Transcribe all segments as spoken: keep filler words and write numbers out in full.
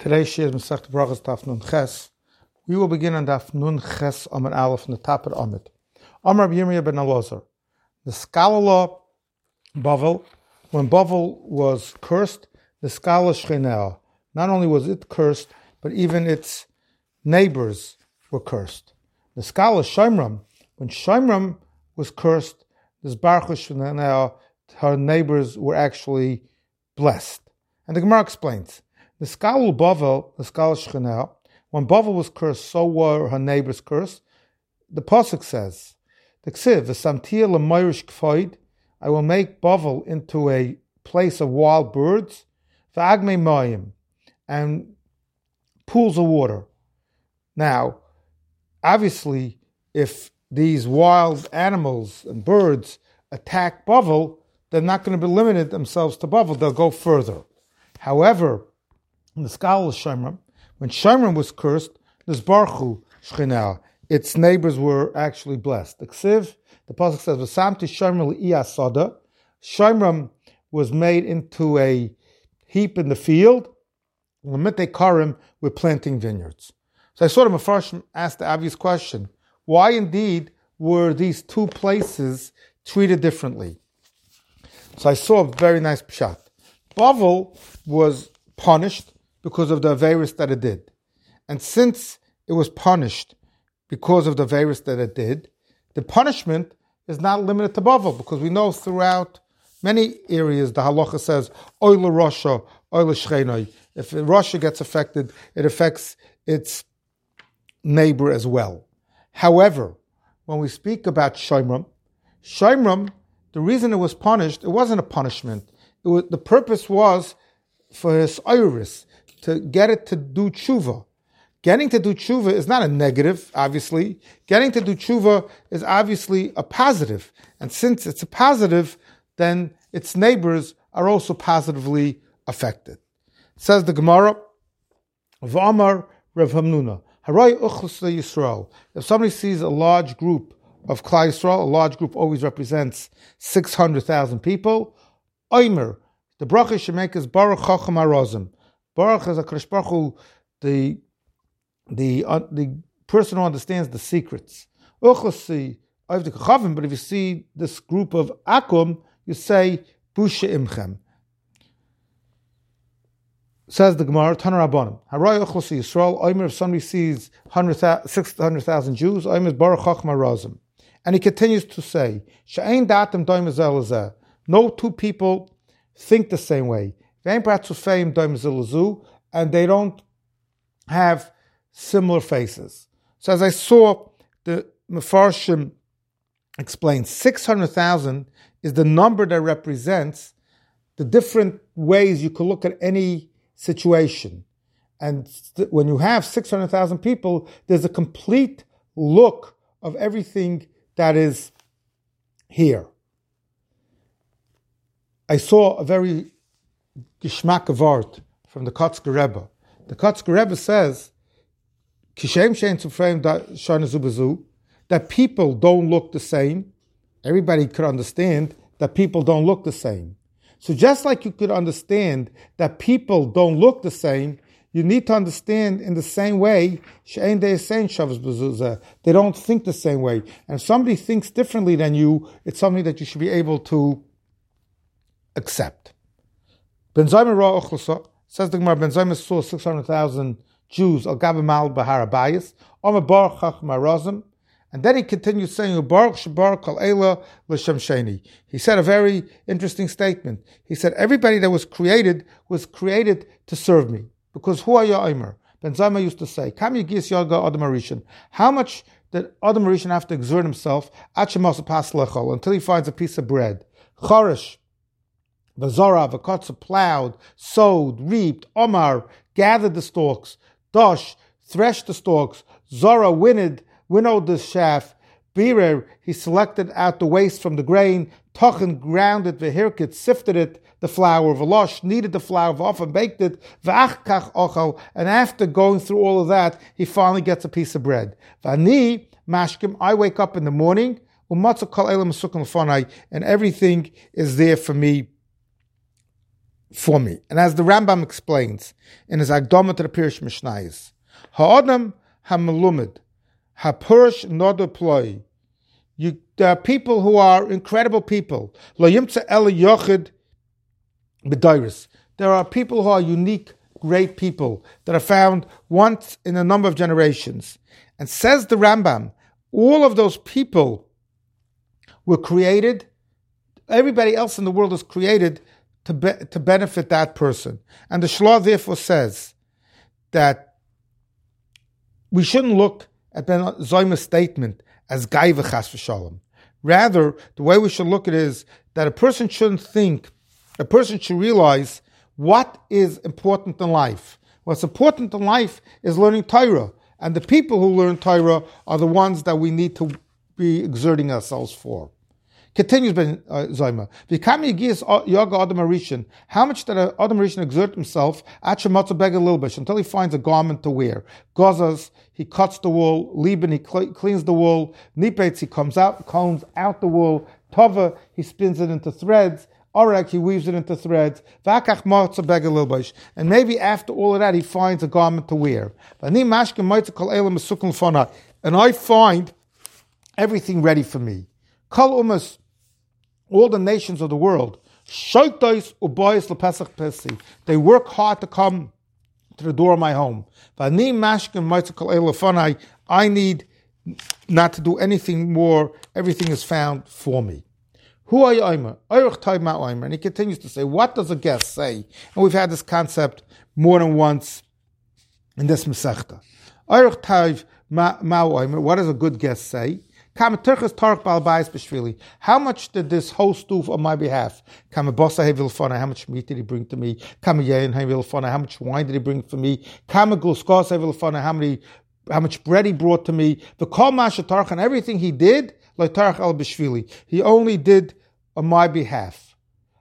Today's shir is Masechet Brachos Daf Nun Ches. We will begin on Daf Nun Ches Amud Aleph from the top of the Amud. Amar Rabbi Yirmiyah ben Elazar. The scholar Bavel, when Bavel was cursed, the scholar Shchinah, not only was it cursed, but even its neighbors were cursed. The scholar Shomram, when Shomram was cursed, this Baruch Shchinah, her neighbors were actually blessed. And the Gemara explains. The scholar Bavel, the scholar Shchinah, when Bavel was cursed, so were her neighbors cursed. The pasuk says, "The ksiv v'samtia l'mayrish k'foid," I will make Bavel into a place of wild birds, v'agmei mayim, and pools of water. Now, obviously, if these wild animals and birds attack Bavel, they're not going to be limited themselves to Bavel; they'll go further. However, in the scholar Shomram, when Shomram was cursed, this Baruch Hu Shchinah, its neighbors were actually blessed. The Ksiv, the pasuk says, "V'samti Shomram li'iyasada." Shomram was made into a heap in the field. L'mitei karim, we're planting vineyards. So I saw the Mefarshim ask the obvious question: why indeed were these two places treated differently? So I saw a very nice pshat. Bavel was punished because of the virus that it did. And since it was punished because of the virus that it did, the punishment is not limited to Bavel, because we know throughout many areas the halacha says, Oila Rasha, Oila Shchenoi. If Russia gets affected, it affects its neighbor as well. However, when we speak about Shomram, Shomram, the reason it was punished, it wasn't a punishment. It was, the purpose was for his iris, to get it to do tshuva. Getting to do tshuva is not a negative, obviously. Getting to do tshuva is obviously a positive. And since it's a positive, then its neighbors are also positively affected. Says the Gemara, V'amar Rav Hamnuna, Haray Uchus Yisrael. If somebody sees a large group of Klal Yisrael, a large group always represents six hundred thousand people, Omer, the bracha should make is Baruch Chacham HaRazim. Baruch is a Kadosh Baruch Hu, the the uh, the person who understands the secrets. Uchasi of the Kachavim, but if you see this group of Akum, you say Busha Imchem. Says the Gemara, Tanar Rabbanim. Haray Uchasi Yisrael. Omer, if somebody sees six hundred thousand Jews, Omer is Baruch Chacham HaRazim, and he continues to say, She'ein datem doim ezel. No two people think the same way. And they don't have similar faces. So as I saw, the Mefarshim explained, six hundred thousand is the number that represents the different ways you could look at any situation. And when you have six hundred thousand people, there's a complete look of everything that is here. I saw a very geschmack of art from the Kotzker Rebbe. The Kotzker Rebbe says, Kishem shein tzufreim shana zu b'zu, that people don't look the same. Everybody could understand that people don't look the same. So just like you could understand that people don't look the same, you need to understand in the same way, shein de yesein shavas b'zu, they don't think the same way. And if somebody thinks differently than you, it's something that you should be able to accept. Ben Zaymer Ra Uchlasa, says the Gemara, Ben Zaymer saw six hundred thousand Jews, Al Gabamal Bahar Abayis, Omer Baruch Chacham HaRazim, and then he continues saying, Baruch Shabaruch Al Eila L'Shem Sheni. He said a very interesting statement. He said, everybody that was created was created to serve me. Because who are you, Omer? Ben Zaymer used to say, Kam Yigis Yaga Adam Arishan. How much did Adam Arishan have to exert himself until he finds a piece of bread? Chorish, Vazara, Vakotza plowed, sowed, reaped, Omar gathered the stalks, Dosh threshed the stalks, Zara winnowed, winnowed the chaff, Birer, he selected out the waste from the grain, Tochen ground it, Vehirkit sifted it, the flour, Velosh kneaded the flour, V'ofen baked it, V'achkach ochal, and after going through all of that, he finally gets a piece of bread. V'ani mashkim, I wake up in the morning, Umatzah kol elam sukim l'fonai, and everything is there for me for me. And as the Rambam explains in his Agdama to the Pirish Mishnayos, Ha'adam ha'melumid, ha'purish nodo ploi. You, there are people who are incredible people. Lo yimtza ele yochid b'dairis. There are people who are unique, great people that are found once in a number of generations. And says the Rambam, all of those people were created, everybody else in the world is created to be, to benefit that person. And the Shlah therefore says that we shouldn't look at Ben Zoyma's statement as Gai v'chas v'shalom. Rather, the way we should look at it is that a person shouldn't think, a person should realize what is important in life. What's important in life is learning Torah. And the people who learn Torah are the ones that we need to be exerting ourselves for. Continues Ben Zoyma. How much did Adam Rishon exert himself until he finds a garment to wear? Gozas, he cuts the wool. Liban, he cleans the wool. Nipetz, he comes out, combs out the wool. Tova, he spins it into threads. Orek, he weaves it into threads. And maybe after all of that, he finds a garment to wear. And I find everything ready for me. Kol umas, all the nations of the world, they work hard to come to the door of my home. I need not to do anything more. Everything is found for me. Who are you, Omer? And he continues to say, what does a guest say? And we've had this concept more than once in this Masechta. What does a good guest say? How much did this host do on my behalf? How much meat did he bring to me? How much wine did he bring for me? How many how much bread he brought to me? The kol mashatarch and everything he did, he only did on my behalf.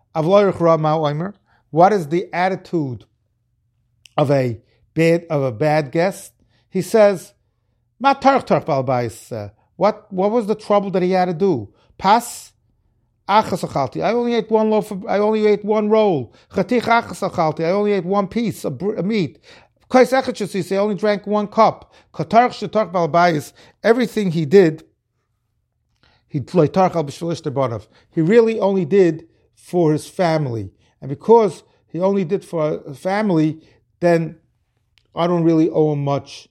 What is the attitude of a bad of a bad guest? He says, what what was the trouble that he had to do? Pas achas I only ate one loaf of, I only ate one roll. Chatich achas I only ate one piece of meat. I only drank one cup. Everything he did, he he really only did for his family. And because he only did for a family, then I don't really owe him much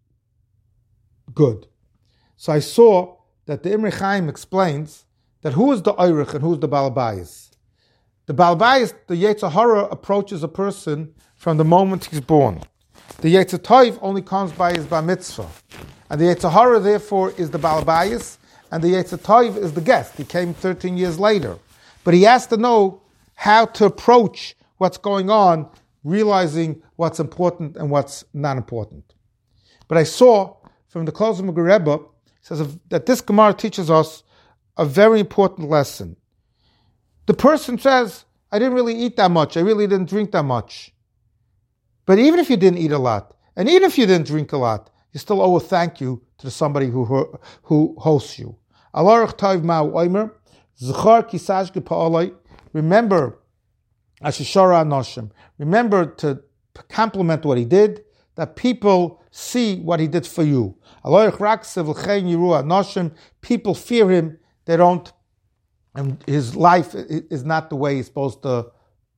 good. So I saw that the Imre Chaim explains that who is the Eirich and who is the Balabayas. The Balabayas, the Yetzer Hara approaches a person from the moment he's born. The Yetzer Tov only comes by his Bar Mitzvah. And the Yetzer Hara, therefore, is the Balabayas, and the Yetzer Tov is the guest. He came thirteen years later. But he has to know how to approach what's going on, realizing what's important and what's not important. But I saw from the Kol Zimmer Rebbe, says that this Gemara teaches us a very important lesson. The person says, I didn't really eat that much, I really didn't drink that much. But even if you didn't eat a lot, and even if you didn't drink a lot, you still owe a thank you to somebody who who hosts you. Remember, remember to compliment what he did, that people see what he did for you. People fear him, they don't, and his life is not the way he's supposed to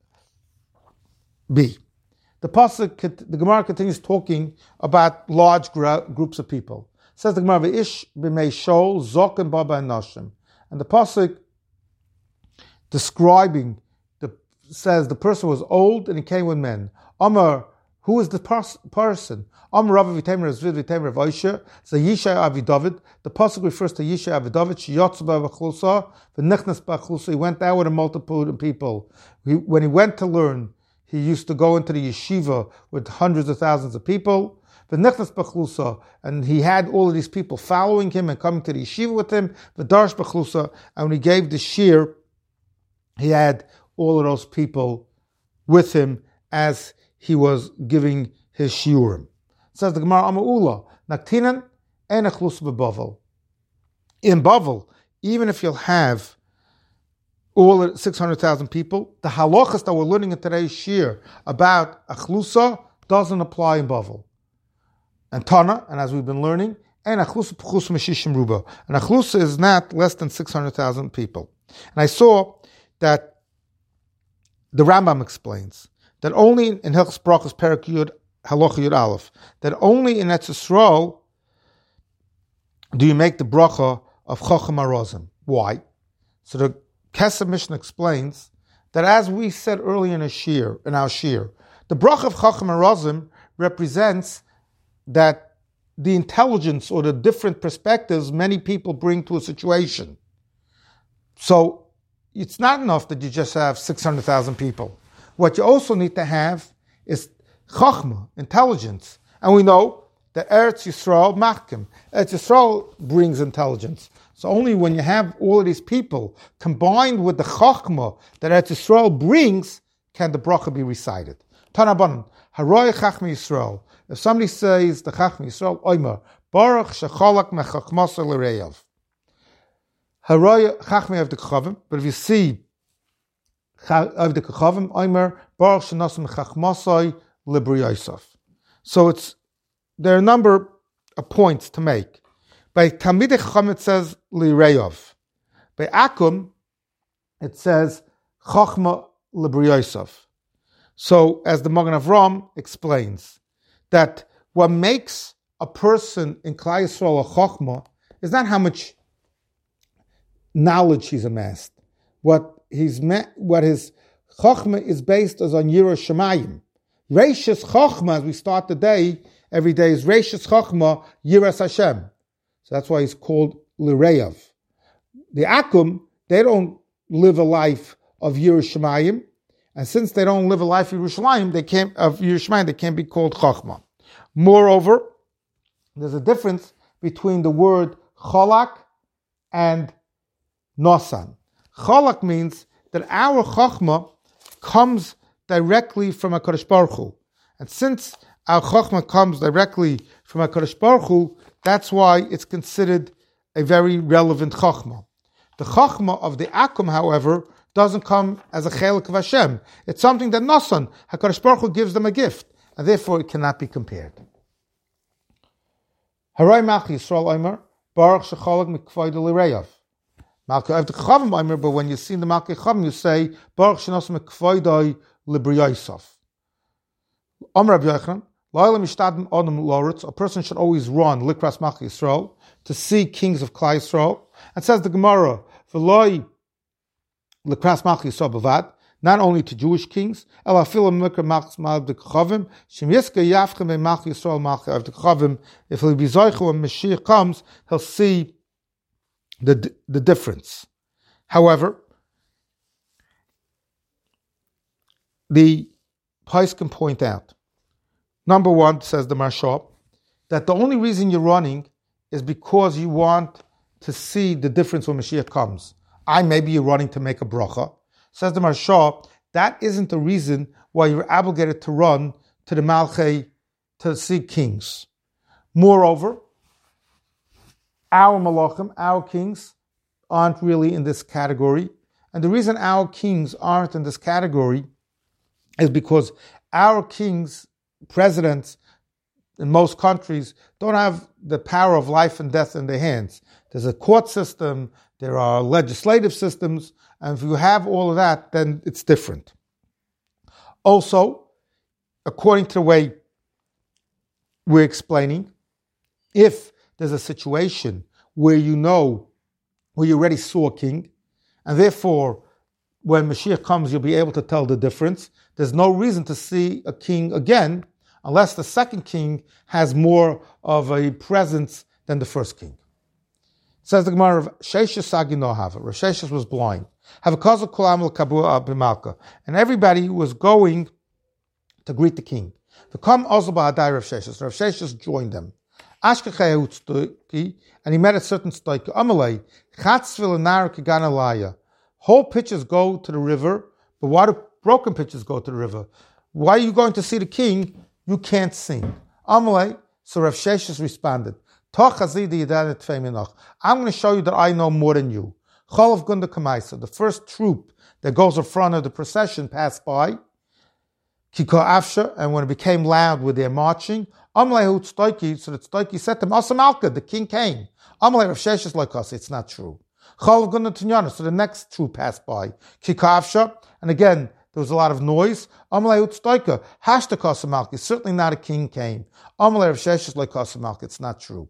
be. The pasuk, the Gemara continues talking about large groups of people. It says the Gemara, "Ish b'mei shol zoken baba nashim," and the pasuk describing the says the person was old and he came with men. Amar, who is the pers- person? Amar Rav V'Tamer Zvid V'Tamer V'Oisha. So Yishai Avi David. The pasuk refers to Yishai Avi David. Sheyotz b'achlusa v'nichnas b'achlusa. He went out with a multitude of people. He, when he went to learn, he used to go into the yeshiva with hundreds of thousands of people. V'nichnas b'achlusa, and he had all of these people following him and coming to the yeshiva with him. V'darsh b'achlusa, and when he gave the shir, he had all of those people with him as he was giving his shiurim. Says the Gemara, Ama'ula, Naktinan and Achlus b'Bavel. In Bavel, even if you'll have all six hundred thousand people. The halachas that we're learning in today's shir about achlusa doesn't apply in Bavel. And Tana, and as we've been learning, and achlusa p'chus meshishim ruba. And achlusa is not less than six hundred thousand people. And I saw that the Rambam explains that only in Hilchos Brachos Perek Yud Halacha Yud Aleph, that only in Eretz Yisrael do you make the bracha of Chacham Arozim. Why? So the Kesef Mishnah explains that as we said earlier in, a shir, in our shir, the bracha of Chacham Arozim represents that the intelligence or the different perspectives many people bring to a situation. So it's not enough that you just have six hundred thousand people. What you also need to have is chachma, intelligence. And we know that Eretz Yisrael machkim. Eretz Yisrael brings intelligence. So only when you have all of these people combined with the chachma that Eretz Yisrael brings, can the bracha be recited. Tanabanan, haroy chachma Yisrael. If somebody says the chachma Yisrael, oimer, baruch shechalak mechachmasa l'reyav. Haroy chachma of the kachavim, but if you see of the kachavim, oimer, baruch shenasim mechachmasai l'briyosaf. So it's there are a number of points to make. By Talmidei Chacham it says l'reyav. By Akum it says chachma l'briyosaf. So as the Magen Avram explains, that what makes a person in Klal Yisrael a chachma is not how much knowledge he's amassed. What he's met, what his chachma is based is on Yirah Shamayim. Reishis chachma, as we start the day, every day is Reishis chachma Yiras Hashem. So that's why he's called L'Reyav. The Akum, they don't live a life of Yirah Shamayim, and since they don't live a life of Yerushalayim, they can't of Yerushalayim, they can't be called chachma. Moreover, there's a difference between the word cholak and nosan. Cholak means that our chachma comes directly from HaKadosh Baruch Hu. And since our chachma comes directly from HaKadosh Baruch Hu, that's why it's considered a very relevant chachma. The chachma of the Akum, however, doesn't come as a chelik of Hashem. It's something that nosan, HaKadosh Baruch Hu gives them a gift, and therefore it cannot be compared. Haray Malchi Yisrael Omer, Baruch Shechalak Mikvoid L'Reyav. Malchi of the Chavim Omer, but when you see the Malchi Chavim, you say Baruch Shenos Mikvoid L'Briyosaf. Omer Rabbi Yochanan, La'olam Yishtadem Odom Loretz. A person should always run Likras Malchi Yisrael to see kings of Klal Yisrael. And says the Gemara, V'loi Likras Malchi Yisrael Bavad. Not only to Jewish kings, if the he'll be Zoichu when Mashiach comes, he'll see the, the difference. However, the Pais can point out, number one, says the Maharsha, that the only reason you're running is because you want to see the difference when Mashiach comes. I maybe you're running to make a bracha. Says the Maharsha, that isn't the reason why you're obligated to run to the Malchei to see kings. Moreover, our Malachim, our kings, aren't really in this category. And the reason our kings aren't in this category is because our kings, presidents in most countries, don't have the power of life and death in their hands. There's a court system, there are legislative systems, and if you have all of that, then it's different. Also, according to the way we're explaining, if there's a situation where you know, where you already saw a king, and therefore, when Mashiach comes, you'll be able to tell the difference, there's no reason to see a king again, unless the second king has more of a presence than the first king. Says the Gemara, Sheshes Sagi no Hava. Rav Sheshes was blind. Have a cause of Kulam al Kabu and everybody was going to greet the king. The come also by Adai Rav Sheshes. Rav Sheshes joined them. And he met a certain stoik. Amalei Chatzvil and Nar Kiganalaya. Whole pitches go to the river, but why do broken pitches go to the river? Why are you going to see the king? You can't sing. Amalei. So Rav Sheshes responded, I'm going to show you that I know more than you. Cholav Gunda Kamaisa, the first troop that goes in front of the procession passed by. Kiko Afsha, and when it became loud with their marching, Amalei Hu Tztoiki, so that Tztoiki said to him, Asa Malka, the king came. Amalei Rav Sheshes like us, it's not true. Cholav Gunda Tunyana, so the next troop passed by. Kiko Afsha, and again, there was a lot of noise. Amalei Hu Tztoika, Hashta Asa Malka, certainly not a king came. Amalei Rav Sheshes like Asa Malka, it's not true.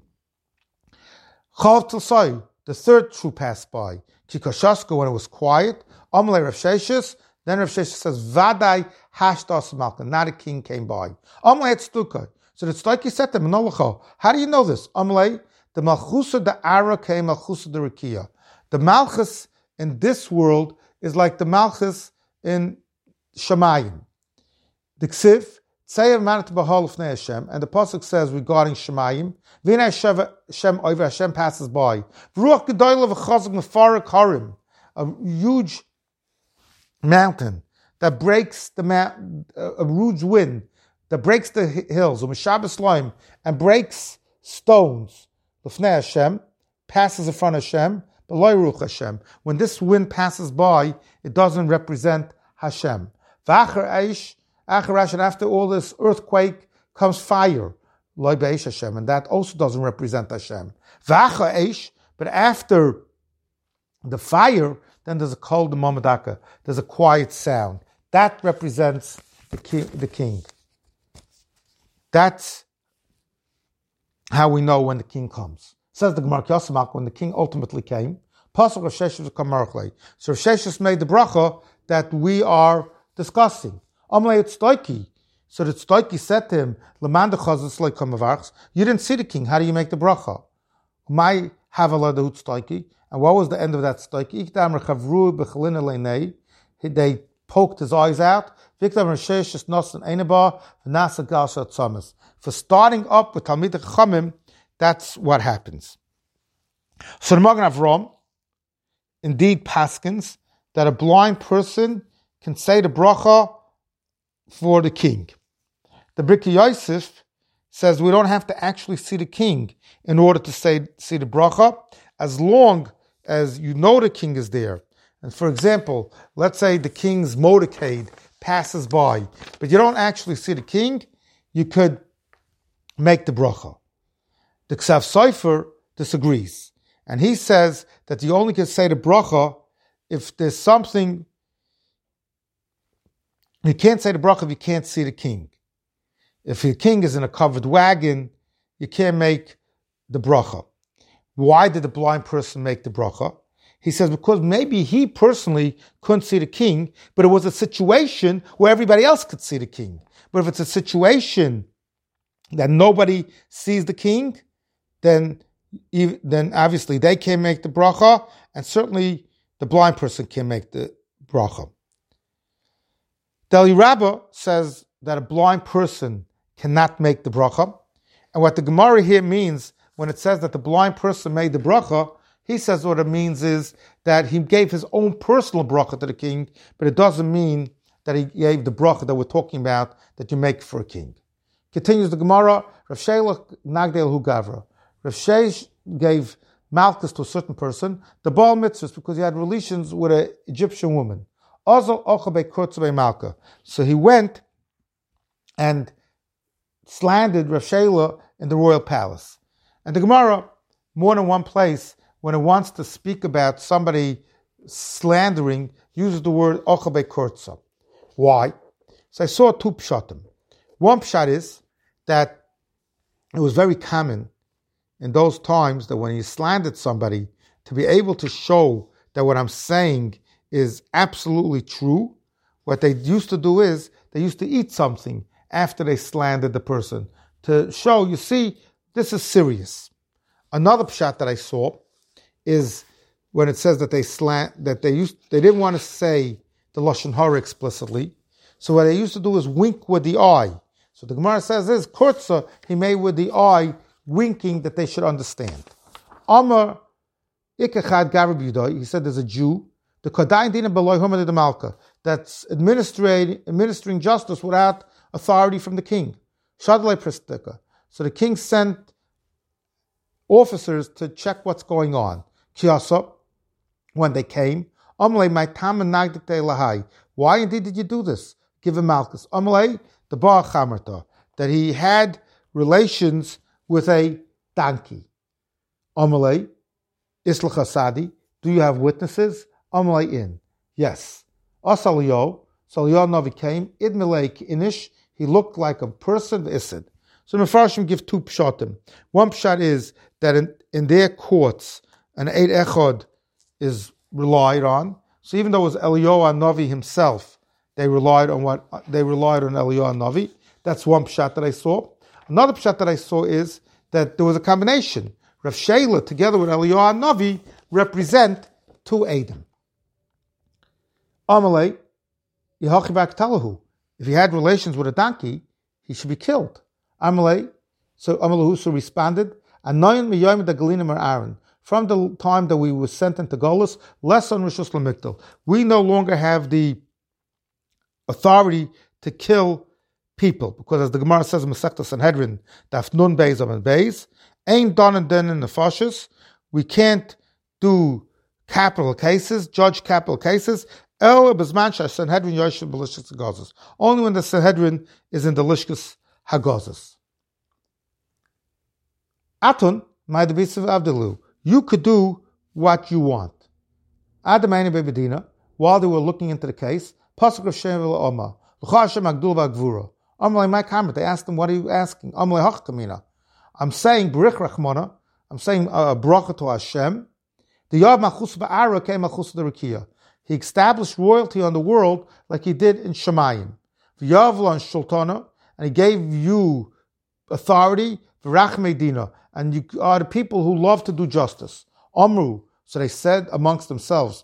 Cholav Tzai, the third troop passed by. Kiko Shaska, when it was quiet. Amalei Rav Sheshes, then Rav Sheshes says, Vadai hashtas malka, not a king came by. Amalei Tztuka. So the Tztoiki said to him, how do you know this? Amalei, the Malchusa the Ara came Malchusa the Rikia. The Malchus in this world is like the Malchus in Shemayim. The Ksiv, Tzeyev Manat Bahal Fnei Hashem, and the Pasuk says regarding Shemayim, V'nei Hashem over Hashem passes by. V'ruach Gedoyla v'chazak mefarik harim, a huge mountain that breaks the ma- a huge wind that breaks the hills, um, and breaks stones. L'fnei Hashem passes in front of Hashem, but lo yiruch Hashem. When this wind passes by, it doesn't represent Hashem. V'achar eish, achar eish, and after all this earthquake comes fire, lo beish Hashem, and that also doesn't represent Hashem. V'achar eish, but after the fire, then there's a cold mamadaka. There's a quiet sound. That represents the king. The king. That's how we know when the king comes. Says the Gemara Kyosamak, when the king ultimately came, Pasuk Rav Sheshes Kamarchle. So Rav Sheshes made the bracha that we are discussing. Amalei Tztoiki. So the Tztoiki said to him, L'man dechazos lo kamavachs. You didn't see the king. How do you make the bracha? My havala the Tztoiki. And what was the end of that Tztoiki? They poked his eyes out. For starting up with Talmid Chachamim, that's what happens. So the Magen Avram indeed paskins that a blind person can say the bracha for the king. The Birkei Yosef says we don't have to actually see the king in order to say see the bracha, as long as you know the king is there. And for example, let's say the king's motorcade passes by, but you don't actually see the king, you could make the bracha. The Ksav Sofer disagrees, and he says that you only can say the bracha if there's something. You can't say the bracha if you can't see the king. If the king is in a covered wagon, you can't make the bracha. Why did the blind person make the bracha? He says because maybe he personally couldn't see the king, but it was a situation where everybody else could see the king. But if it's a situation that nobody sees the king, then, then obviously they can't make the bracha, and certainly the blind person can make the bracha. Deli Rabbah says that a blind person cannot make the bracha, and what the Gemara here means when it says that the blind person made the bracha, he says what it means is that he gave his own personal bracha to the king, but it doesn't mean that he gave the bracha that we're talking about that you make for a king. Continues the Gemara, Rav Shelach Nagdel Hu Gavra. Rav Sheish gave malchus to a certain person, the Baal Mitzvahs, because he had relations with an Egyptian woman. So he went and slandered Rav Shelah in the royal palace. And the Gemara, more than one place, when it wants to speak about somebody slandering, uses the word ochabe kurtza. Why? So I saw two pshatim. One pshat is that it was very common in those times that when you slandered somebody, to be able to show that what I'm saying is absolutely true, what they used to do is they used to eat something after they slandered the person to show, you see, this is serious. Another pshat that I saw is when it says that they slant that they used they didn't want to say the lashon hara explicitly, so what they used to do is wink with the eye. So the Gemara says this kurtza he made with the eye, winking that they should understand. Amar ikachad garav yudai, he said there's a Jew, the kodayin dina beloy humad de malka, that's administering administering justice without authority from the king. Shadlei pristika. So the king sent officers to check what's going on. Kiyasa, when they came. Amalei, my tam and nagdate lahai. Why indeed did you do this? Give him Malchus. Amalei, the bar chamerta, that he had relations with a donkey. Amalei, islacha sadi. Do you have witnesses? Amalei in. Yes. Asaliyo, Saliyo Navi came. Idmelei inish. He looked like a person. Isid. So the Mefarshim give two pshatim. One pshat is that in, in their courts, an Eid Echad is relied on. So even though it was Eliyahu Navi himself, they relied on what they relied on Eliyahu Navi. That's one pshat that I saw. Another pshat that I saw is that there was a combination. Rav Sheila together with Eliyahu Navi represent two Eidim. Amalei, Yehochivak Talahu. If he had relations with a donkey, he should be killed. Amalei, so Amalahu responded, Anoyin miyoyim da galinim or Aaron. From the time that we were sent into Golus, less on Rishus Lamikdal. We no longer have the authority to kill people, because as the Gemara says in Masechta Sanhedrin, Daf Nun Beis Amud Beis, ain't done and done in the fashes. We can't do capital cases, judge capital cases. Only when the Sanhedrin is in the Lishkas Hagazas. Atun, my Debisiv Avdilu, you could do what you want. Adamani Bebedina, while they were looking into the case, Pasuk of Shem Oma, L'chashem Agdul Vagvura. Amalei, my comment, they asked him, what are you asking? Amalei Hachkamina. I'm saying Berich Rachmana, I'm saying a bracha to Hashem. The Yav Machus Ba'ara came Machus the Rikiya. He established royalty on the world like he did in Shemayim. V'yavla and Shultana, and he gave you authority, v'rach medina, and you are the people who love to do justice. Amru, so they said amongst themselves,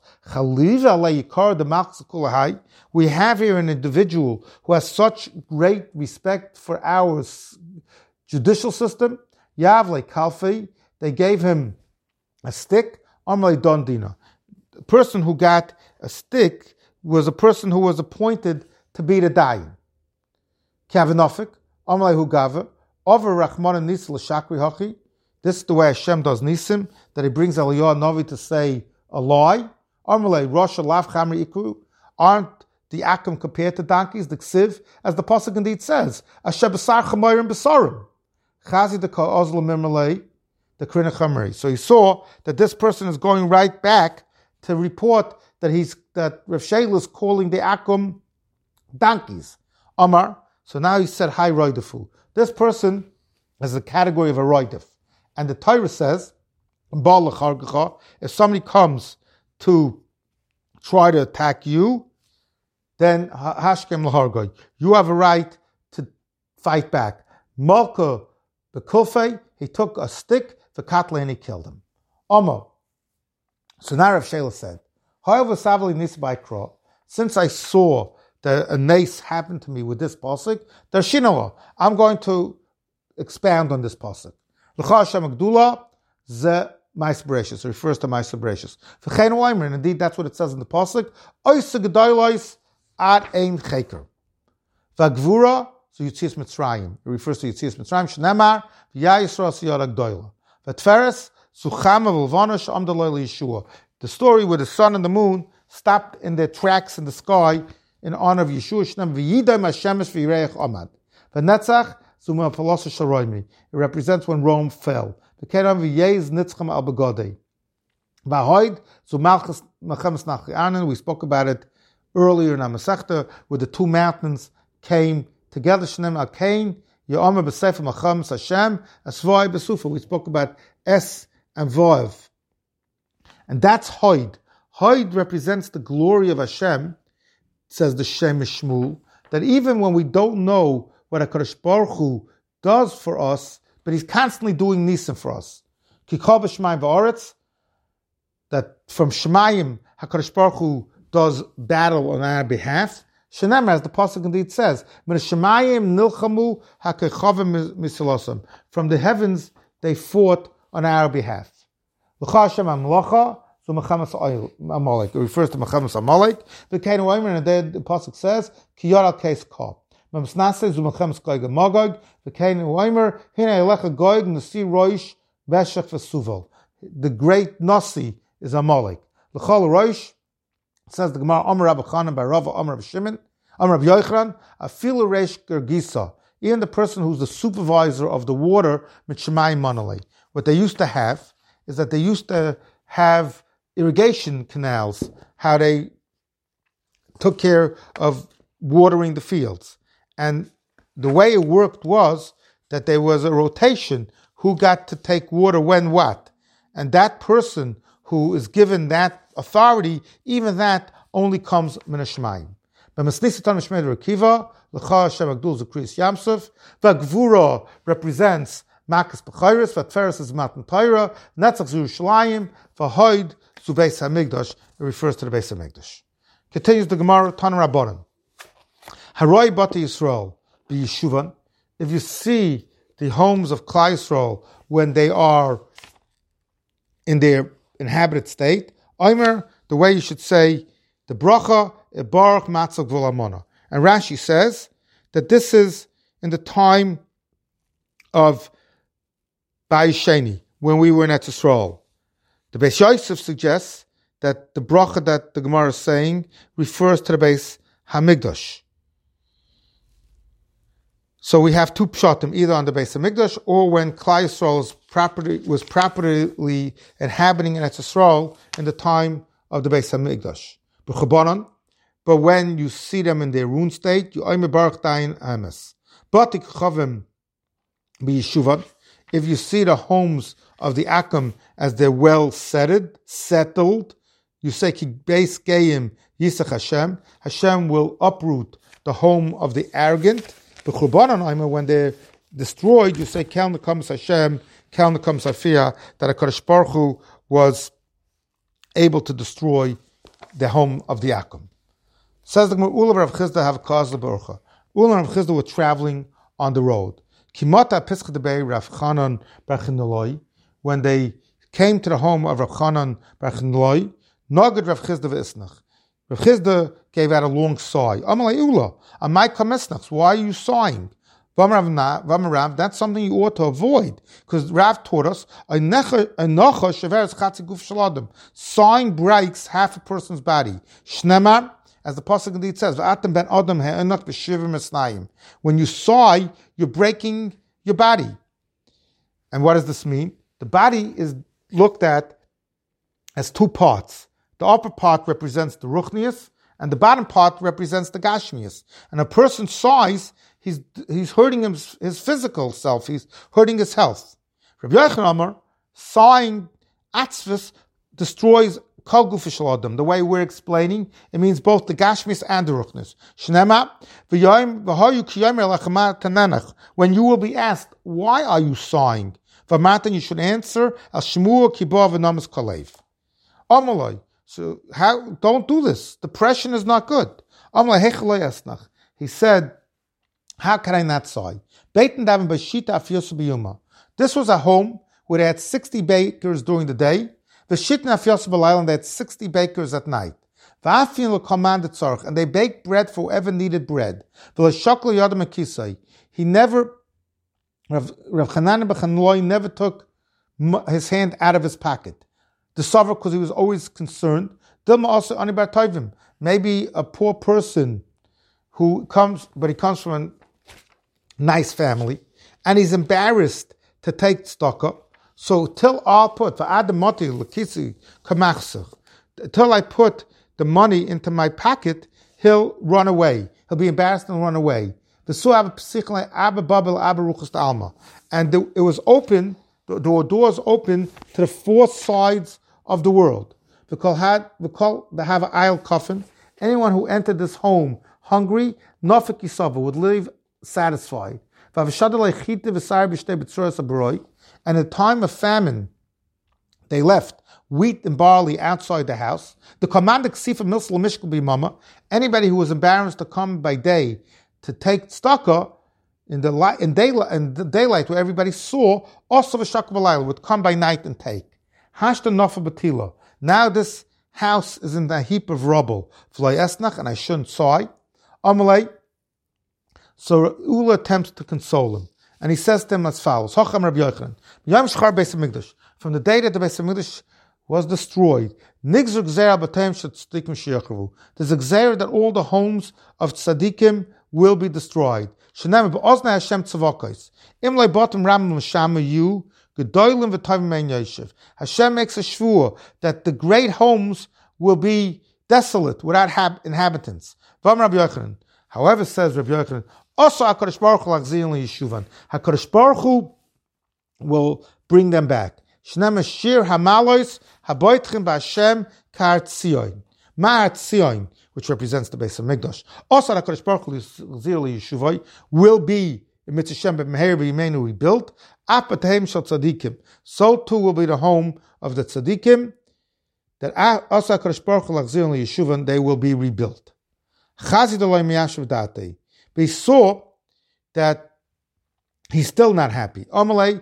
we have here an individual who has such great respect for our judicial system. Yavle kalfi, they gave him a stick. Amrei dondina. The person who got a stick was a person who was appointed to be the dayan. Kavanofik, Amalei hu gava, over Rachman and Nis l'shakri hachi. This is the way Hashem does nisim, that he brings Eliyahu Navi to say a lie. Amalei Rosh Lav Chamri Iku. Aren't the akum compared to donkeys, the ksiv, as the pasuk indeed says, Asher b'sar chamayrim b'sarim. Chazi the ka'ozla mimrelei, the krina chamri. So he saw that this person is going right back to report that he's that Rav Sheila is calling the akum donkeys. Amar. So now he said, hi roidefu. This person is a category of a roidef. And the Torah says, if somebody comes to try to attack you, then hashkem lahargoy, you have a right to fight back. Malka the kulfei, he took a stick, the katla, and he killed him. Amar. So now Rav Sheila said, however, savali nis by kro, since I saw that a nace happened to me with this pasuk, darshinawa, I'm going to expound on this pasuk. L'cha Hashem Agdula ze Ma'aser Bereishis. It refers to Ma'aser Bereishis. V'chein oimer, and indeed that's what it says in the pasuk. Oisa gedolos ad ein cheker. V'agvura, so Yitzias Mitzrayim. It refers to Yitzias Mitzrayim. Shnemar v'ya Yisrael siyar agdoila. V'tferes suchama v'lvana she'amdaloi Yeshua. The story where the sun and the moon stopped in their tracks in the sky in honor of Yeshua. Shnem v'yidam Hashemesh v'yireich amad. V'netzach it represents when Rome fell. We spoke about it earlier in our Masechta, where the two mountains came together. We spoke about Es and Voev. And that's Hoid. Hoid represents the glory of Hashem, says the Shem Shmuel, that even when we don't know what HaKadosh Baruch Hu does for us, but he's constantly doing nisim for us. Kikol b'shmayim v'aretz, that from Shemayim, HaKadosh Baruch Hu does battle on our behalf. Shenemar, as the pasuk indeed says, Min Shemayim nilchamu hakechavim misilosam. From the heavens, they fought on our behalf. L'cha Hashem amlocha, so Mechamas Amalek. It refers to Mechamas Amalek. The Kain Oimer, and then the pasuk says, Ki Yoral Keis Kop. The great Nasi is Amalek. L'chol roish, says the Gemara, Amar Rabbi Chanan by Rava, Amar Rabbi Shimon, Amar Rabbi Yochanan, afilu reish gergisa, even the person who's the supervisor of the water, mitshemai manale. What they used to have is that they used to have irrigation canals, how they took care of watering the fields. And the way it worked was that there was a rotation who got to take water when what. And that person who is given that authority, even that only comes min hashmayim. V'gvura represents Makas B'chayris, V'tferes is Matan Torah, Netzach Yerushalayim, V'hoid zu Beis HaMikdash. It refers to the Beis HaMikdash. Continues the Gemara, Tana Rabbanan. Haroi Bati Yisrael b'Yeshuvan. If you see the homes of Klal Yisrael when they are in their inhabited state, Omer, the way you should say the bracha Baruch Matzah Gvul Amona. And Rashi says that this is in the time of Bayisheni, when we were in Eretz Yisrael. The Beis Yosef suggests that the bracha that the Gemara is saying refers to the Beis Hamikdash. So we have two pshatim, either on the Beis Hamikdash or when Klal Yisrael was properly, was properly inhabiting in Eretz Yisrael in the time of the Beis Hamikdash. B'chabanan, but when you see them in their ruined state, you oime baruch dayin ames. But ikchavim b'yeshuvan, if you see the homes of the Akum as they're well settled, settled, you say ki beis geim yisach Hashem. Hashem will uproot the home of the arrogant. B'churbanan oime, when they're destroyed, you say kel nekamas Hashem, kel nekamas Afiyah, that HaKadosh Baruch Hu was able to destroy the home of the Akum. Says the Gemara, Ula Rav Chizda have a cause of Barucha. Ula and Rav Chizda were traveling on the road. Kimata Pischad Debei Rav Chanan bar Chineloi, when they came to the home of Rav Chanan bar Chineloi, Nagad Rav Chizda v'isnach. Rav Chizda gave out a long sigh. Amalei Ula, Amai Kamesnachs, why are you sighing? Vamarav, that's something you ought to avoid, because Rav taught us, sighing breaks half a person's body. Shnemar, as the pasuk indeed says, when you sigh, you're breaking your body. And what does this mean? The body is looked at as two parts. The upper part represents the ruchnius, and the bottom part represents the gashmius. And a person sighs, he's he's hurting his, his physical self, he's hurting his health. Rabbi Yochanan Amar, sighing, atzvus, destroys kol gufish adam. The way we're explaining, it means both the gashmis and the ruchnis. Shnema, v'yoyim v'hoyu kiyomer lachamar tananach. When you will be asked, why are you sighing? V'matan, you should answer, al shmua kibo v'namas kalev. Amaloi, so how, don't do this. Depression is not good. Amaloi hechalei esnach. He said, how can I not sigh? Beitin davin b'shita afyosu b'yuma. This was a home where they had sixty bakers during the day. The shitna afyosu b'layla, they had sixty bakers at night. V'afin l'commanded tzarch, and they baked bread for whoever needed bread. V'l'shokla yadam akisai. He never, Rav, Rav Chanan ben Chanloi never took his hand out of his pocket. The sovereign, because he was always concerned. Dilma also anibar toivim. Maybe a poor person who comes, but he comes from a nice family, and he's embarrassed to take tzedakah. So till I'll put till I put the money into my pocket, he'll run away. He'll be embarrassed and run away. And the, it was open. The, the doors open to the four sides of the world. They had they have an aisle coffin. Anyone who entered this home hungry, nafik yisava, would live satisfied. And in the time of famine, they left wheat and barley outside the house. The commanded ksifa milsel mishkal b'mama. Anybody who was embarrassed to come by day to take tzedakah in the light, in daylight, in the daylight where everybody saw, also v'shakal b'layla, would come by night and take. Hashta nafa batila. Now this house is in a heap of rubble. V'lo esnach, and I shouldn't sigh. Amalei. So Ula attempts to console him. And he says to him as follows, Hocham Rabbi Yochanan, Yom Shchar Beis HaMikdash. From the day that the Beis HaMikdash was destroyed. There's a gzeira that all the homes of tzaddikim will be destroyed. Hashem makes a shvur that the great homes will be desolate, without hab- inhabitants. However, says Rabbi Yochanan, also HaKadosh Baruch Hu HaKadosh Baruch Hu will bring them back. Shnem Shir Hamalois Haboitchim B'Hashem Kar Tzion. Ma'ar Tzion, which represents the base of Mikdash. Also HaKadosh Baruch Hu Yeshuvai will be in Mitzvah B'Meher B'Yimenu rebuilt. Apatehem Shal Tzadikim. So too will be the home of the Tzadikim. That also HaKadosh Baruch Hu Yeshuvai, they will be rebuilt. Chazid Olay Miyashav Datei. They saw that he's still not happy. Amalei.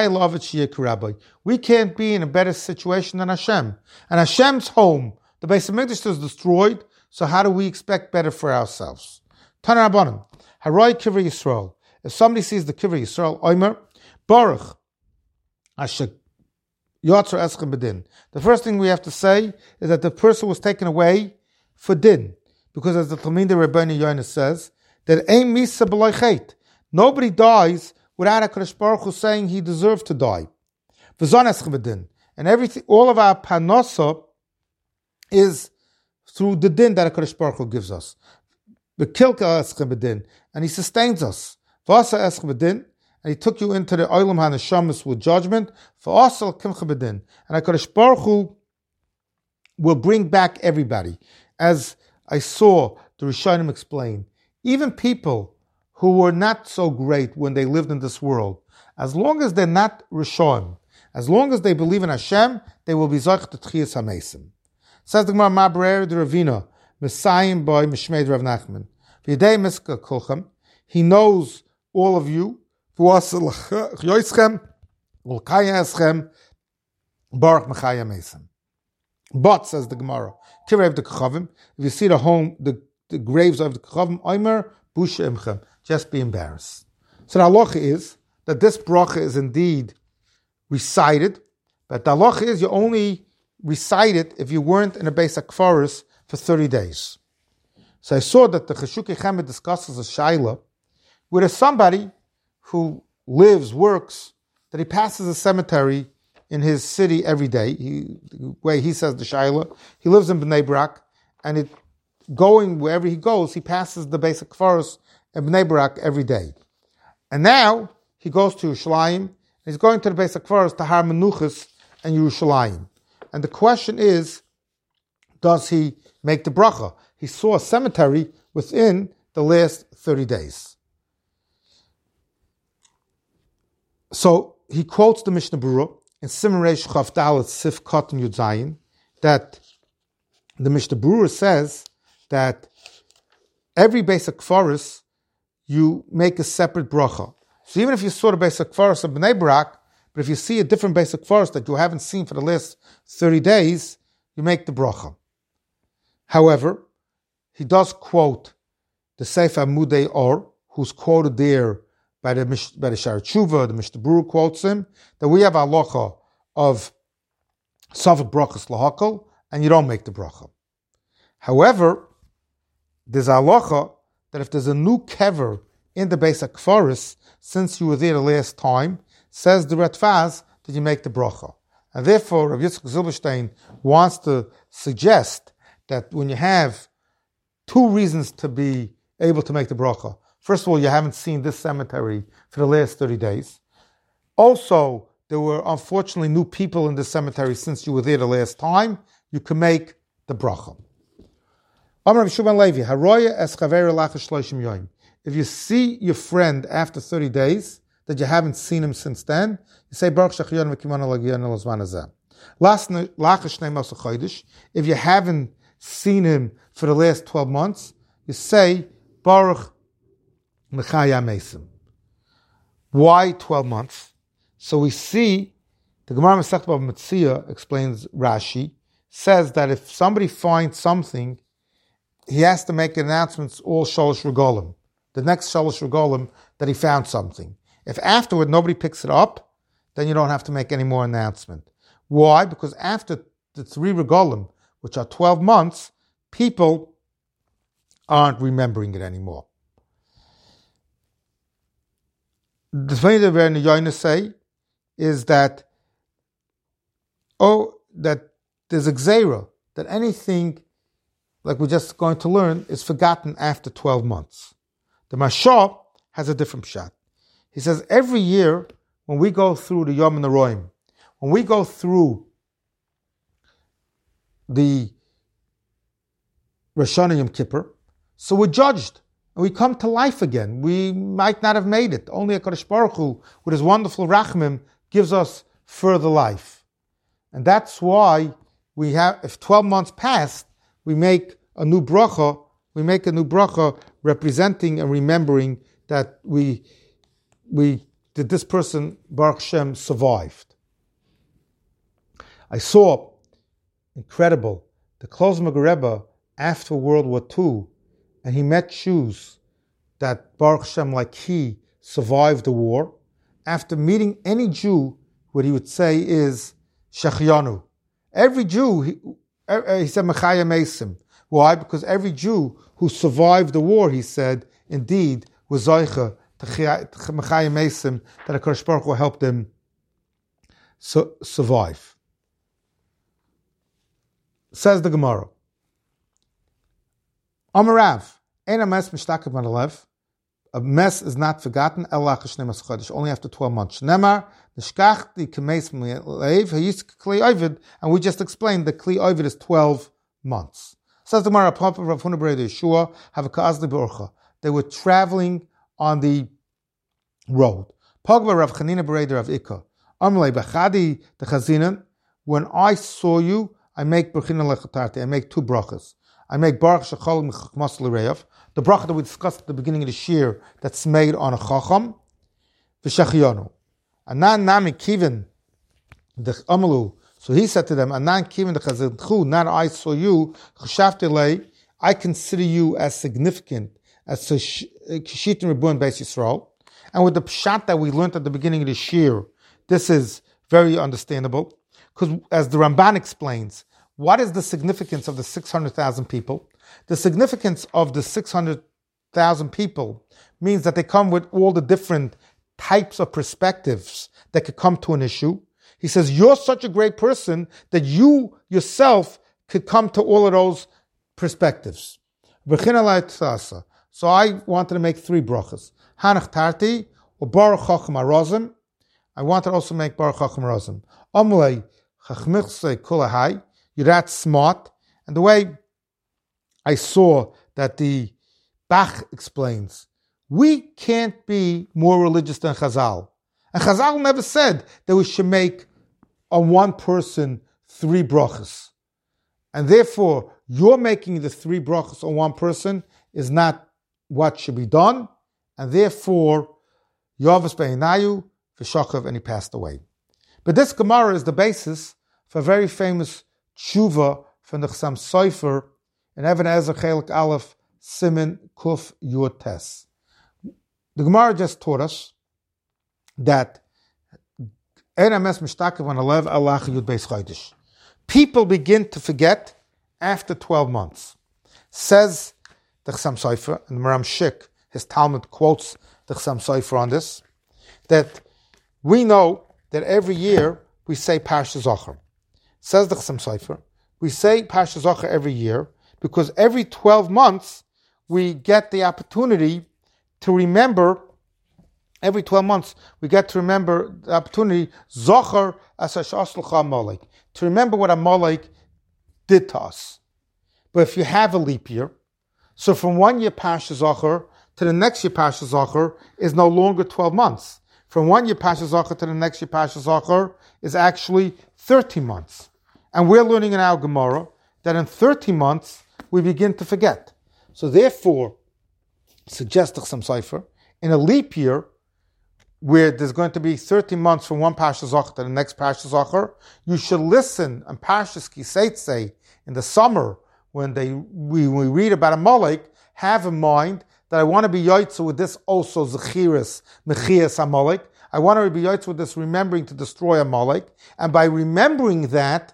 We can't be in a better situation than Hashem. And Hashem's home, the Beis Hamikdash, is destroyed, so how do we expect better for ourselves? Tana Rabbanan, Haroy Kivrei Yisrael. If somebody sees the Kivrei Yisrael, Omer, Baruch, Asher Yotzar Eschem B'Din. The first thing we have to say is that the person was taken away for din. Because as the Talmidei Rebbeinu Yonis says, that Ein Misa B'Loi Chet. Nobody dies without HaKadosh Baruch Hu saying he deserved to die. And everything, all of our panosa is through the din that HaKadosh Baruch Hu gives us. And he sustains us. And he took you into the Olam HaNeshamas with judgment. And HaKadosh Baruch Hu will bring back everybody. As I saw the Rishonim explain, even people who were not so great when they lived in this world, as long as they're not Rishonim, as long as they believe in Hashem, they will be Zoch to Tchias HaMesim. Says the Gemara, Ma'aber de Ravina, Messiah by Mishmeid Rav Nachman. V'yedei miska kolchem, he knows all of you. V'wasel yoischem, v'lkaya eschem, baruch mechaya mesim. But, says the Gemara, Kirev de Kachavim, if you see the home, the, the graves of the Kachavim, Omer, Busha imchem, just be embarrassed. So the halacha is that this bracha is indeed recited, but the halacha is you only recite it if you weren't in a Beis HaKfaros for thirty days. So I saw that the Cheshukei Chemed discusses a shaila where there's somebody who lives, works, that he passes a cemetery in his city every day. He, the way he says the shaila, he lives in Bnei Brak, and it, going wherever he goes, he passes the Beis HaKfaros in Bnei Brak every day. And now he goes to Yerushalayim. He's going to the Beis HaKfaros to Har Menuchas and Yerushalayim. And the question is, does he make the bracha? He saw a cemetery within the last thirty days. So he quotes the Mishnah Berurah in Siman Reish Chaf Dalet Sif Katan Yud Zayin that the Mishnah Berurah says that every Beis HaKfaros you make a separate bracha. So even if you saw the Beis HaKfaros of Bnei Brak, but if you see a different Beis HaKfaros that you haven't seen for the last thirty days, you make the bracha. However, he does quote the Sefer Mudei Or, who's quoted there by the by the Shar Tshuva, the Mishnah Berurah quotes him, that we have a halacha of Safek Brachas Lahakal, and you don't make the bracha. However, there's a halacha that if there's a new kever in the Beis HaKfaros, since you were there the last time, says the Ratfaz that you make the bracha. And therefore, Rav Yitzchak Zilberstein wants to suggest that when you have two reasons to be able to make the bracha, first of all, you haven't seen this cemetery for the last thirty days. Also, there were unfortunately new people in the cemetery since you were there the last time, you can make the bracha. If you see your friend after thirty days, that you haven't seen him since then, you say, if you haven't seen him for the last twelve months, you say, Baruch Mechaya Mesim. Why twelve months? So we see, the Gemara Masechet Bava Metzia explains Rashi, says that if somebody finds something, he has to make announcements all Shalosh Regalim, the next Shalosh Regalim that he found something. If afterward nobody picks it up, then you don't have to make any more announcement. Why? Because after the three regalim, which are twelve months, people aren't remembering it anymore. The thing that we're in the Yoina say is that, oh, that there's a gzeira, that anything, like we're just going to learn, is forgotten after twelve months. The Mashal has a different shot. He says every year when we go through the Yom Noraim, when we go through the Rosh Hashanah Yom Kippur, so we're judged and we come to life again. We might not have made it. Only HaKadosh Baruch Hu, with his wonderful Rachmim, gives us further life. And that's why we have, if twelve months passed, we make a new bracha, we make a new bracha representing and remembering that we we that this person, Baruch Shem, survived. I saw, incredible, the Klozmer Rebbe after World War Two, and he met Jews that Baruch Shem, like he, survived the war. After meeting any Jew, what he would say is, Shechianu. Every Jew, he, he said, Mechaya Mesim. Why? Because every Jew who survived the war, he said, indeed, was Zoicha, Mechaya Mesim, that HaKadosh Baruch Hu helped them su- survive. Says the Gemara, Amarav, Ein a mes mishtakav an alev. A mess is not forgotten, Ela chashnei mas chodesh, only after twelve months. Nemar, nishkachti k'meis m'leiv, hayis k'kli ovid, and we just explained that kli ovid is twelve months. Says the Gemara, Papa Rav Huna Berei Yeshua, have a ka'azli be'orcha. They were traveling on the road. Pogba Rav Chanina Berei Rav Ikka. Amrei b'chadi the chazinan, when I saw you, I make b'china lechatarti, I make two brachas. I make Baruch Shechol M'chmas L'Reyav, the bracha that we discussed at the beginning of the shir that's made on a chacham, v'shachiyonu. Anan nami kivin the amalu. So he said to them, Anan kivin the chazidchu, not I saw you, chashavti lei, I consider you as significant as kishitin rebun beis Yisrael. And with the pshat that we learned at the beginning of the shir, this is very understandable, because as the Ramban explains, what is the significance of the six hundred thousand people? The significance of the six hundred thousand people means that they come with all the different types of perspectives that could come to an issue. He says, you're such a great person that you yourself could come to all of those perspectives. So I wanted to make three brachas. Hanach Tarti, or Baruch Chacham HaRozim. I wanted to also make Baruch Chacham HaRozim. Amulei Chachmichse Kulahai. You're that smart. And the way I saw that the Bach explains, we can't be more religious than Chazal. And Chazal never said that we should make on one person three brachas. And therefore, you're making the three brachas on one person is not what should be done. And therefore, Yavas Be'inayu, V'shachav, and he passed away. But this Gemara is the basis for a very famous tshuva from the Chassam Sofer in Even Ezer Chelik Aleph Siman Kuf Yud Tes. The Gemara just taught us that Ein Ames Mishtakav an Alev Alach Yud Beis Chodesh. People begin to forget after twelve months. Says the Chassam Sofer, and the Maram Shik, his Talmud quotes the Chassam Sofer on this, that we know that every year we say Parsha Zohar. Says the Chassam Sofer, we say Parsha Zohar every year because every twelve months we get the opportunity to remember, every twelve months we get to remember the opportunity, Zohar as Ashaslucha Amalek, to remember what Amalek did to us. But if you have a leap year, so from one year Parsha Zohar to the next year Parsha Zohar is no longer twelve months. From one year Parsha Zohar to the next year Parsha Zohar is actually thirteen months. And we're learning in our Gemara that in thirteen months we begin to forget. So therefore, suggests the Chassam Sofer, in a leap year, where there's going to be thirteen months from one Parsha Zohar to the next Parsha Zohar, you should listen on Parshas Ki Seitzei in the summer when they we, we read about Amalek, have in mind that I want to be Yoitza with this also Zechiris, Mechias Amalek. I want to be Yoitza with this remembering to destroy Amalek. And by remembering that,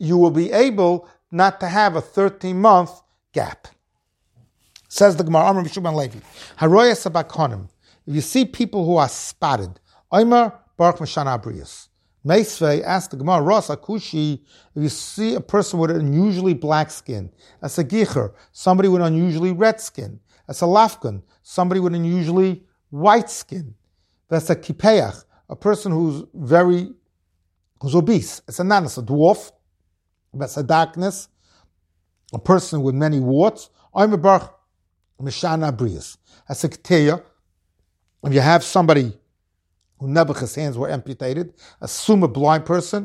you will be able not to have a thirteen-month gap. Says the Gemara, Amar B'Shuban Levi, Haroya Sabakonim. If you see people who are spotted, Omer Baruch Mashana Abrius. Meisvei asked the Gemara, Ros Akushi, if you see a person with unusually black skin, as a gicher, somebody with unusually red skin, as a lafkan, somebody with unusually white skin, that's a kipeach, a person who's very, who's obese, as a nanas, a dwarf, that's a darkness, a person with many warts, Omer Baruch Mashana Abrius. As a keteya, if you have somebody who Nebuchad's hands were amputated, assume a blind person,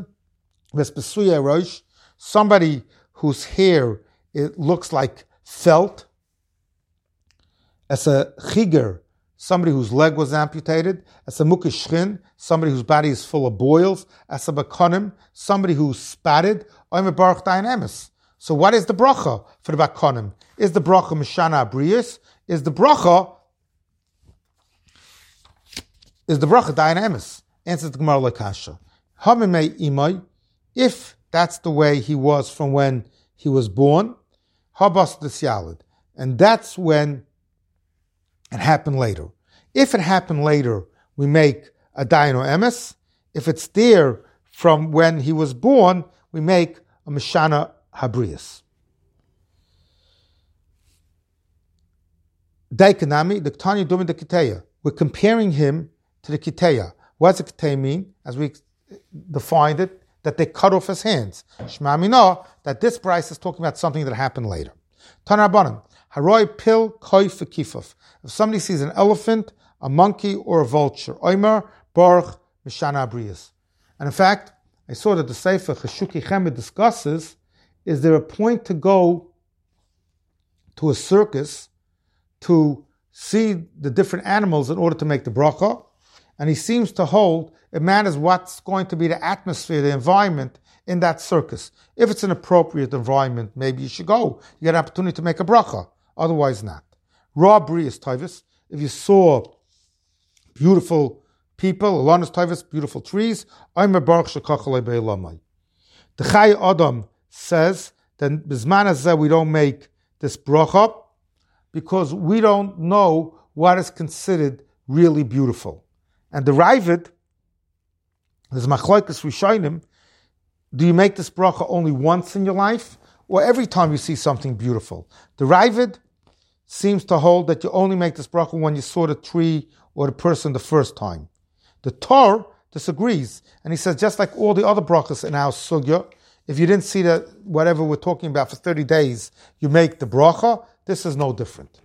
somebody whose hair it looks like felt, as a chiger, somebody whose leg was amputated, as a mukishchin, somebody whose body is full of boils, as a bakonim, somebody who's spatted, oimer baruch dynamis. So what is the bracha for the bakonim? Is the bracha mishana abrius? Is the bracha Is the bracha dynamis? Answers the Gemara Lakasha. Hamimei imay, if that's the way he was from when he was born, habas desyalid, and that's when it happened later. If it happened later, we make a dino emes. If it's there from when he was born, we make a mishana habrius. Daikanami, the Tanya Dumi the Kiteya. We're comparing him to the Kiteya. What does the Kiteya mean? As we defined it, that they cut off his hands. Shema Mina, that this price is talking about something that happened later. Tanarbanan, Haroy Pil Koi Fekifaf. If somebody sees an elephant, a monkey, or a vulture, Oimer Baruch Mishana Abrius. And in fact, I saw that the Sefer Cheshuki Chemed discusses, is there a point to go to a circus to see the different animals in order to make the bracha? And he seems to hold it matters what's going to be the atmosphere, the environment in that circus. If it's an appropriate environment, maybe you should go. You get an opportunity to make a bracha. Otherwise not. Ra Brius Tavis, if you saw beautiful people, Alanis Tavis, beautiful trees, Omer Baruch Shekachalei Be'elamai. The Chai Adam says that Bizman Hazeh we don't make this bracha because we don't know what is considered really beautiful. And the Ravid, there's Machlokes Rishonim, do you make this bracha only once in your life or every time you see something beautiful? The Ravid seems to hold that you only make this bracha when you saw the tree or the person the first time. The Torah disagrees, and he says just like all the other brachas in our sugya, if you didn't see that whatever we're talking about for thirty days, you make the bracha. This is no different.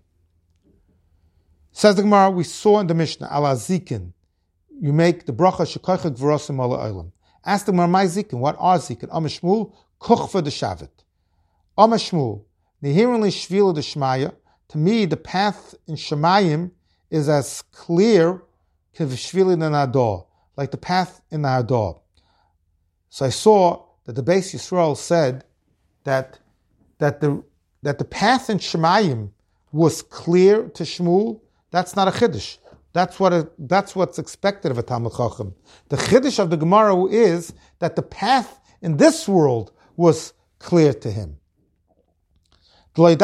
Says the Gemara, we saw in the Mishnah, ala zikin, you make the bracha shekaychak v'rosim ala olam. Ask the Gemara, my zikin, what are zikin? Am Shmuel, kuch for the shavet. Am Shmuel, nehirinli shvila the shmaya. To me, the path in Shemayim is as clear kivshvili the nador, like the path in the hador. So I saw that the Beis Yisrael said that that the that the path in Shemayim was clear to Shmuel. That's not a chiddush. That's what a, that's what's expected of a Talmid Chacham. The chiddush of the Gemara is that the path in this world was clear to him. Besides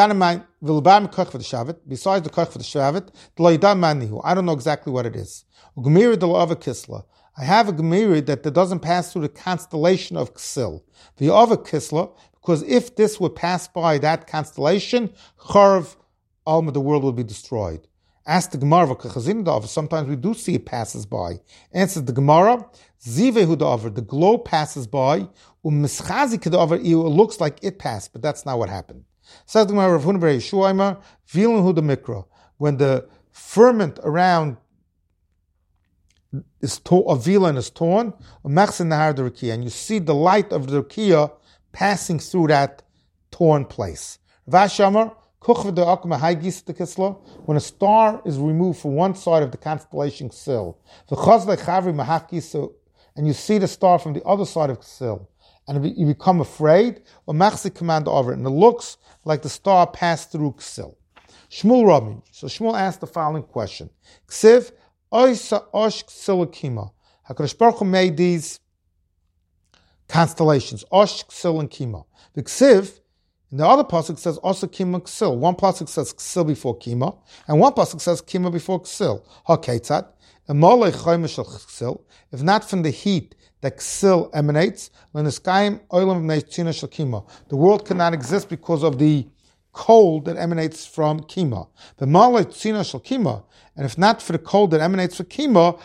the koch for the Shavet, I don't know exactly what it is. I have a Gemiri that doesn't pass through the constellation of Ksil. The other Kisla, because if this would pass by that constellation, Charv, Alma, the world would be destroyed. Ask the Gemara, sometimes we do see it passes by. Answers the Gemara, Zivehu da'avar, the globe passes by, Ummischazi keda'avar, it looks like it passed, but that's not what happened. Says the Gemara, Rav Huna bar Yeshua, Vilenhu the Mikra, when the ferment around is to, a vilan is torn, and you see the light of the Rakia passing through that torn place. When a star is removed from one side of the constellation Ksil, and you see the star from the other side of Ksil, and you become afraid, command over it, and it looks like the star passed through Ksil. Shmuel Rami. So Shmuel asked the following question. Ksiv, Oisa Osh Ksilakima. HaKadosh Baruch Hu made these constellations, Osh, Ksil, and Kima. The Ksiv, in the other pasuk says also Kima Ksil. One pasuk says Ksil before Kima, and one pasuk says Kima before Ksil. HaKetzat, Emolei Choyme Shel Ksil, if not from the heat that Ksil emanates, L'Niskayim Olam B'nei Tzina Shel Kima. The world cannot exist because of the cold that emanates from Kima. But Malay Tzina Shel Kima, and if not for the cold that emanates from Kima,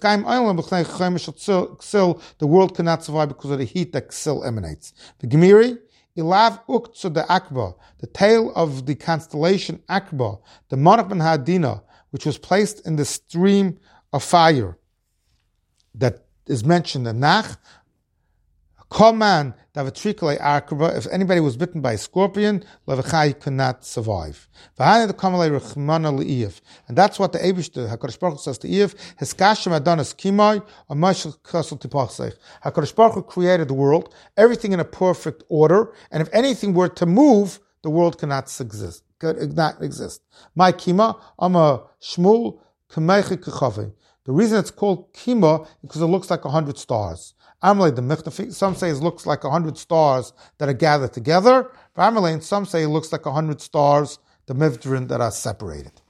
the world cannot survive because of the heat that Ksil emanates. The Gemiri, Ilav Uktsu the Akba, the tail of the constellation Akba, the Monarch Ben Hadina, which was placed in the stream of fire that is mentioned in Nach. Man, if anybody was bitten by a scorpion, Levachai could not survive. And that's what the Eibishter, HaKadosh Baruch Hu says to Eve, Heskashem Adonis Kimai, or Mashal Kasel Tipachsech. HaKadosh Baruch Hu created the world, everything in a perfect order, and if anything were to move, the world cannot exist. Could not exist. My Kima, I'm a Shmuel, Kamechi Kechavim. The reason it's called Kima is because it looks like a hundred stars. Amalei the Michnafi, some say it looks like a hundred stars that are gathered together. Amalei, some say it looks like a hundred stars, the Mivdrin, that are separated.